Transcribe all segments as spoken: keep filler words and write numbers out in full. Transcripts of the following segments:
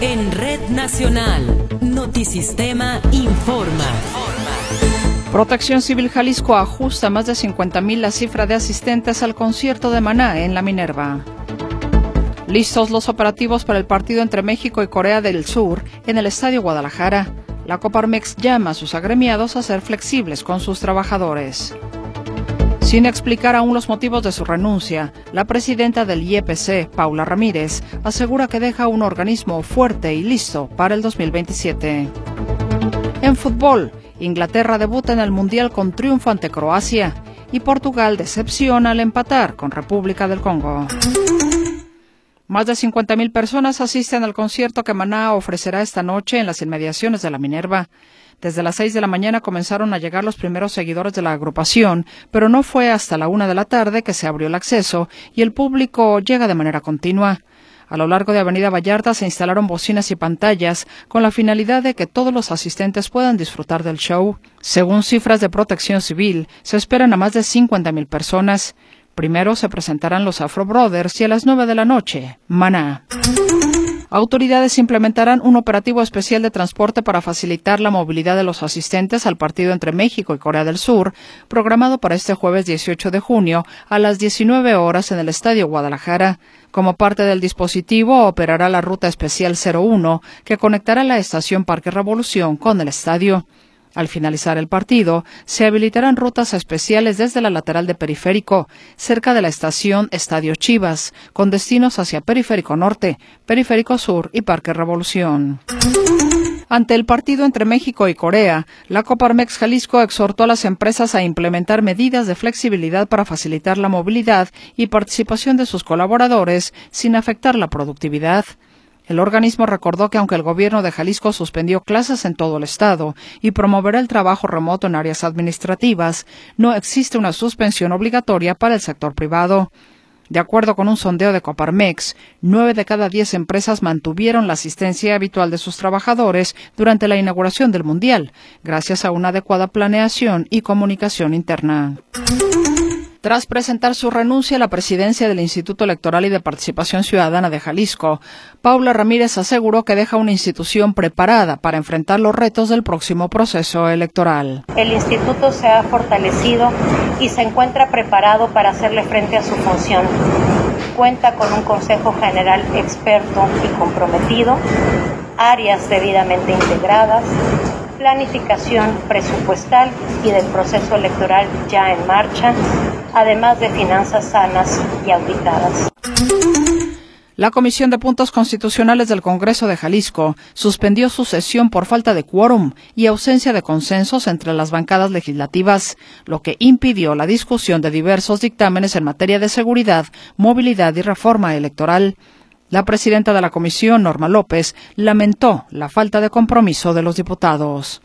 En Red Nacional, Notisistema informa. Protección Civil Jalisco ajusta más de cincuenta mil la cifra de asistentes al concierto de Maná en la Minerva. Listos los operativos para el partido entre México y Corea del Sur en el Estadio Guadalajara. La Coparmex llama a sus agremiados a ser flexibles con sus trabajadores. Sin explicar aún los motivos de su renuncia, la presidenta del I E P C, Paula Ramírez, asegura que deja un organismo fuerte y listo para el dos mil veintisiete. En fútbol, Inglaterra debuta en el Mundial con triunfo ante Croacia y Portugal decepciona al empatar con República del Congo. Más de cincuenta mil personas asisten al concierto que Maná ofrecerá esta noche en las inmediaciones de la Minerva. Desde las seis de la mañana comenzaron a llegar los primeros seguidores de la agrupación, pero no fue hasta la una de la tarde que se abrió el acceso y el público llega de manera continua. A lo largo de Avenida Vallarta se instalaron bocinas y pantallas con la finalidad de que todos los asistentes puedan disfrutar del show. Según cifras de Protección Civil, se esperan a más de cincuenta mil personas. Primero se presentarán los Afro Brothers y a las nueve de la noche, Maná. Autoridades implementarán un operativo especial de transporte para facilitar la movilidad de los asistentes al partido entre México y Corea del Sur, programado para este jueves dieciocho de junio a las diecinueve horas en el Estadio Guadalajara. Como parte del dispositivo, operará la ruta especial cero uno, que conectará la estación Parque Revolución con el estadio. Al finalizar el partido, se habilitarán rutas especiales desde la lateral de Periférico, cerca de la estación Estadio Chivas, con destinos hacia Periférico Norte, Periférico Sur y Parque Revolución. Ante el partido entre México y Corea, la Coparmex Jalisco exhortó a las empresas a implementar medidas de flexibilidad para facilitar la movilidad y participación de sus colaboradores sin afectar la productividad. El organismo recordó que aunque el gobierno de Jalisco suspendió clases en todo el estado y promoverá el trabajo remoto en áreas administrativas, no existe una suspensión obligatoria para el sector privado. De acuerdo con un sondeo de Coparmex, nueve de cada diez empresas mantuvieron la asistencia habitual de sus trabajadores durante la inauguración del Mundial, gracias a una adecuada planeación y comunicación interna. Tras presentar su renuncia a la presidencia del Instituto Electoral y de Participación Ciudadana de Jalisco, Paula Ramírez aseguró que deja una institución preparada para enfrentar los retos del próximo proceso electoral. El instituto se ha fortalecido y se encuentra preparado para hacerle frente a su función. Cuenta con un Consejo General experto y comprometido, áreas debidamente integradas, planificación presupuestal y del proceso electoral ya en marcha, además de finanzas sanas y auditadas. La Comisión de Puntos Constitucionales del Congreso de Jalisco suspendió su sesión por falta de quórum y ausencia de consensos entre las bancadas legislativas, lo que impidió la discusión de diversos dictámenes en materia de seguridad, movilidad y reforma electoral. La presidenta de la comisión, Norma López, lamentó la falta de compromiso de los diputados.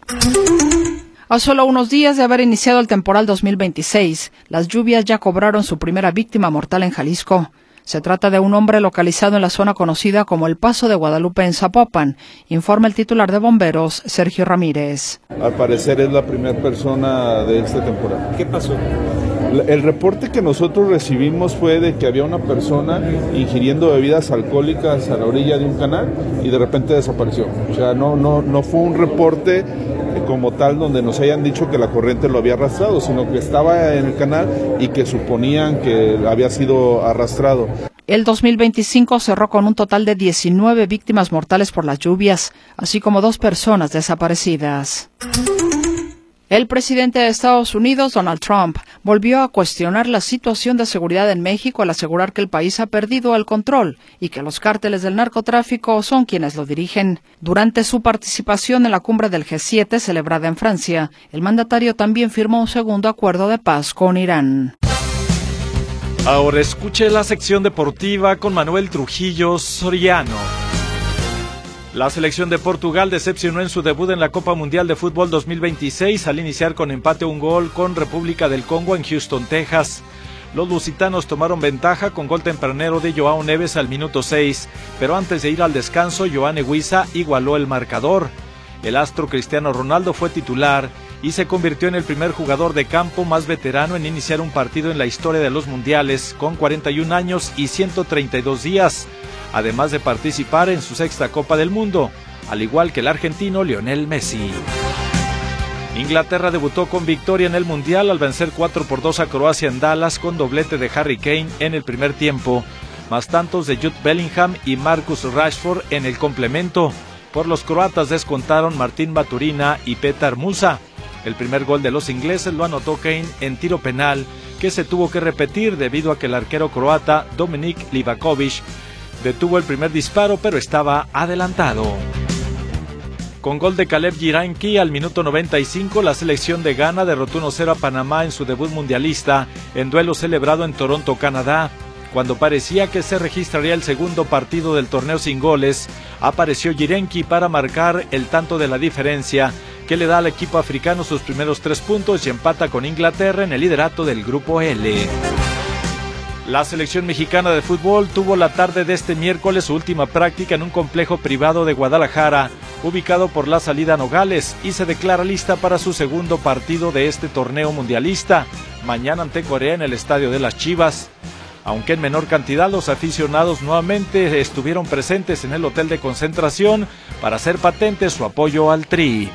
A solo unos días de haber iniciado el temporal dos mil veintiséis, las lluvias ya cobraron su primera víctima mortal en Jalisco. Se trata de un hombre localizado en la zona conocida como el Paso de Guadalupe en Zapopan, informa el titular de bomberos, Sergio Ramírez. Al parecer es la primera persona de este temporal. ¿Qué pasó? El reporte que nosotros recibimos fue de que había una persona ingiriendo bebidas alcohólicas a la orilla de un canal y de repente desapareció. O sea, no, no, no fue un reporte como tal donde nos hayan dicho que la corriente lo había arrastrado, sino que estaba en el canal y que suponían que había sido arrastrado. El dos mil veinticinco cerró con un total de diecinueve víctimas mortales por las lluvias, así como dos personas desaparecidas. El presidente de Estados Unidos, Donald Trump, volvió a cuestionar la situación de seguridad en México al asegurar que el país ha perdido el control y que los cárteles del narcotráfico son quienes lo dirigen. Durante su participación en la cumbre del G siete celebrada en Francia, el mandatario también firmó un segundo acuerdo de paz con Irán. Ahora escuche la sección deportiva con Manuel Trujillo Soriano. La selección de Portugal decepcionó en su debut en la Copa Mundial de Fútbol dos mil veintiséis al iniciar con empate a un gol con República del Congo en Houston, Texas. Los lusitanos tomaron ventaja con gol tempranero de João Neves al minuto seis, pero antes de ir al descanso, Yoane Wissa igualó el marcador. El astro Cristiano Ronaldo fue titular y se convirtió en el primer jugador de campo más veterano en iniciar un partido en la historia de los mundiales, con cuarenta y un años y ciento treinta y dos días. además de participar en su sexta Copa del Mundo, al igual que el argentino Lionel Messi. Inglaterra debutó con victoria en el Mundial al vencer cuatro por dos a Croacia en Dallas con doblete de Harry Kane en el primer tiempo, más tantos de Jude Bellingham y Marcus Rashford en el complemento. Por los croatas descontaron Martín Baturina y Petar Musa. El primer gol de los ingleses lo anotó Kane en tiro penal, que se tuvo que repetir debido a que el arquero croata Dominik Livakovic detuvo el primer disparo, pero estaba adelantado. Con gol de Caleb Giranki al minuto noventa y cinco, la selección de Ghana derrotó uno cero a Panamá en su debut mundialista, en duelo celebrado en Toronto, Canadá. Cuando parecía que se registraría el segundo partido del torneo sin goles, apareció Giranki para marcar el tanto de la diferencia, que le da al equipo africano sus primeros tres puntos y empata con Inglaterra en el liderato del Grupo L. La selección mexicana de fútbol tuvo la tarde de este miércoles su última práctica en un complejo privado de Guadalajara, ubicado por la salida Nogales, y se declara lista para su segundo partido de este torneo mundialista, mañana ante Corea en el Estadio de las Chivas. Aunque en menor cantidad, los aficionados nuevamente estuvieron presentes en el hotel de concentración para hacer patente su apoyo al Tri.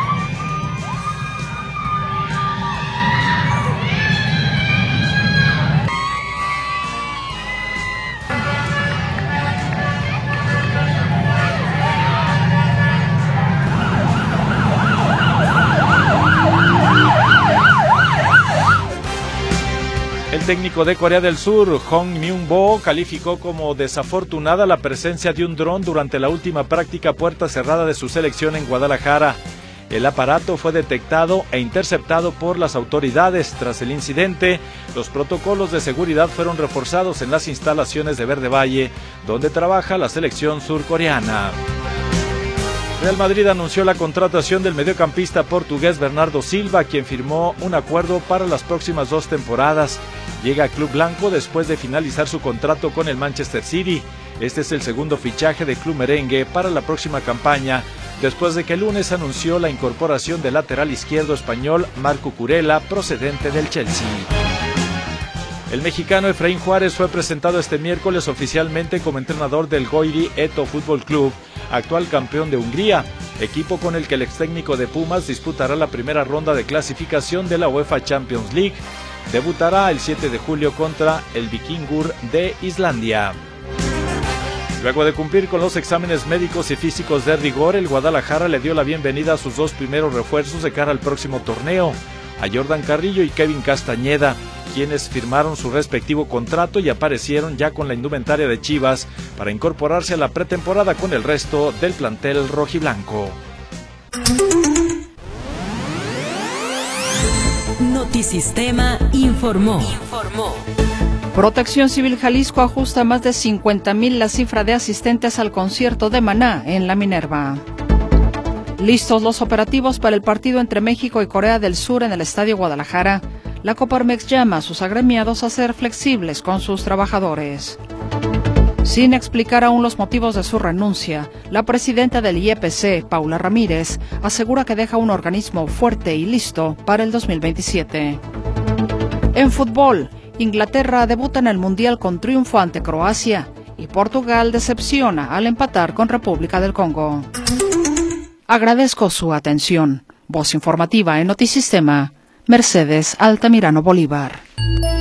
El técnico de Corea del Sur, Hong Myung-bo, calificó como desafortunada la presencia de un dron durante la última práctica puerta cerrada de su selección en Guadalajara. El aparato fue detectado e interceptado por las autoridades. Tras el incidente, los protocolos de seguridad fueron reforzados en las instalaciones de Verde Valle, donde trabaja la selección surcoreana. Real Madrid anunció la contratación del mediocampista portugués Bernardo Silva, quien firmó un acuerdo para las próximas dos temporadas. Llega a Club Blanco después de finalizar su contrato con el Manchester City. Este es el segundo fichaje de Club Merengue para la próxima campaña, después de que el lunes anunció la incorporación del lateral izquierdo español Marco Curella, procedente del Chelsea. El mexicano Efraín Juárez fue presentado este miércoles oficialmente como entrenador del Goiri Eto Fútbol Club, actual campeón de Hungría, equipo con el que el ex técnico de Pumas disputará la primera ronda de clasificación de la UEFA Champions League. Debutará el siete de julio contra el Víkingur de Islandia. Luego de cumplir con los exámenes médicos y físicos de rigor, el Guadalajara le dio la bienvenida a sus dos primeros refuerzos de cara al próximo torneo, a Jordan Carrillo y Kevin Castañeda, quienes firmaron su respectivo contrato y aparecieron ya con la indumentaria de Chivas para incorporarse a la pretemporada con el resto del plantel rojiblanco. Notisistema informó. informó. Protección Civil Jalisco ajusta más de cincuenta mil la cifra de asistentes al concierto de Maná en la Minerva. Listos los operativos para el partido entre México y Corea del Sur en el Estadio Guadalajara, la Coparmex llama a sus agremiados a ser flexibles con sus trabajadores. Sin explicar aún los motivos de su renuncia, la presidenta del I E P C, Paula Ramírez, asegura que deja un organismo fuerte y listo para el dos mil veintisiete. En fútbol, Inglaterra debuta en el Mundial con triunfo ante Croacia y Portugal decepciona al empatar con República del Congo. Agradezco su atención. Voz informativa en Notisistema, Mercedes Altamirano Bolívar.